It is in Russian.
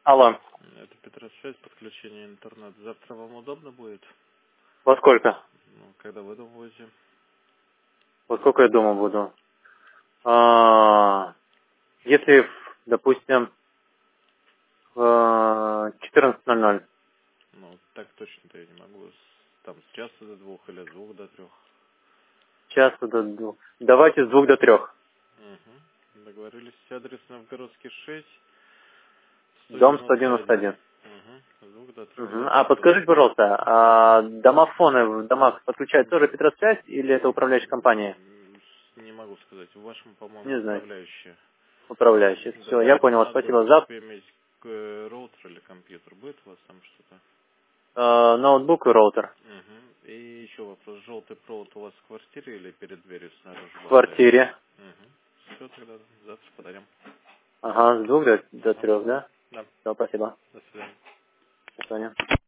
Алло. Это Петросвязь, подключение интернет. Завтра вам удобно будет? Во сколько? Ну, когда вы дома будете? Во сколько я дома буду? Если, допустим, в 14:00. Ну, так точно-то я не могу. Там с часа до 2 или с 2 до 3. С часа до 2. Давайте с 2 до 3. Угу. Договорились. Адрес Новгородский 6, Дом 191. 191. Угу. С 2 до 3 Угу. А завтра подскажите, буду. пожалуйста, домофоны в домах подключают тоже Петросвязь или это управляющая компания? Не могу сказать. В вашем, по-моему, Не знаю. управляющая. Управляющая. Все, Да, я вам понял вас, надо, в спасибо. Завтра принципе, иметь роутер или компьютер. Будет у вас там что-то? ноутбук и роутер. Угу. И еще вопрос. Желтый провод у вас в квартире или перед дверью снаружи В болтается? квартире. Угу. Все, тогда завтра подарим. Ага, с 2 до Ага. 3, да? Да. Все, спасибо. До свидания. До свидания.